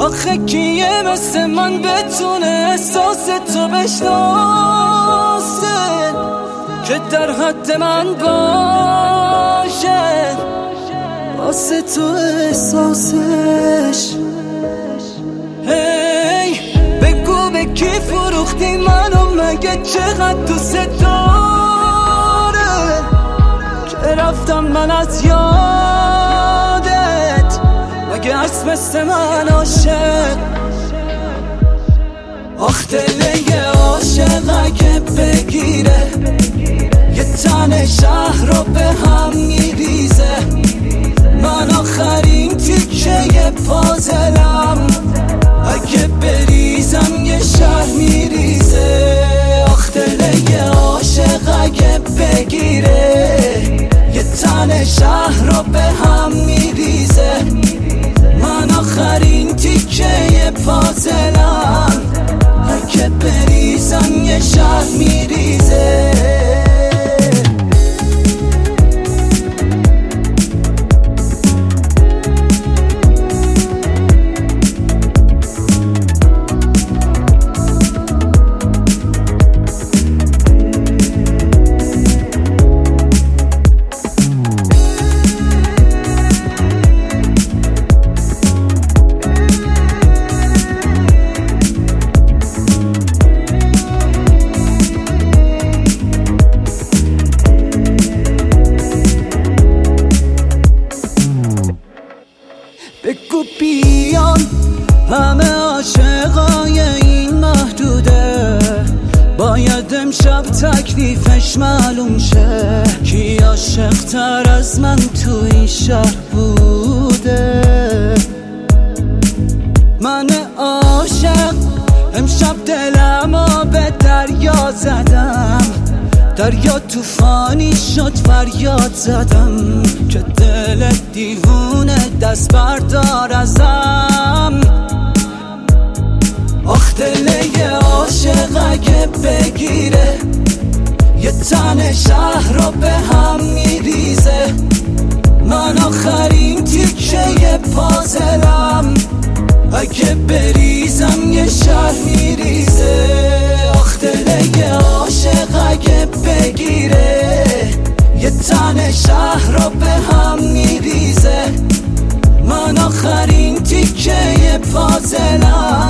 آخه کیه مثل من بتونه احساس تو بشناسه که در حد من باشه واسه تو احساسش. هی بگو به کی فروختی منو، مگه چقدر دوست داره که رفتم من از یادت، مگه هست مثل من عاشق. آخ دل یه عاشق اگه بگیره یه تن شهر رو به هم میریزه، من آخرین تیکه پازلم اگه بریزم یه شهر میریزه. آخ دل یه عاشق اگه بگیره یه تن شهر رو به هم میریزه، من آخرین تیکه پازلم اگه بریزم یه شهر میریزه. بگو بیان همه عاشقای این محدوده، باید امشب تکلیفش معلوم شه کی عاشق تر از من تو این شهر بوده. من عاشق امشب دلمو به دریا زدم، دریا توفانی شد فریاد زدم که دل دیوونه دست بردار ازم. آخ دل یه عاشق اگه بگیره یه تن شهر رو به هم میریزه، من آخرین تیکه پازلم اگه بریزم یه شهر میریزه. آخ دل یه عاشق اگه بگیره یه تن شهر رو به هم میریزه، من آخرین تیکه پازلم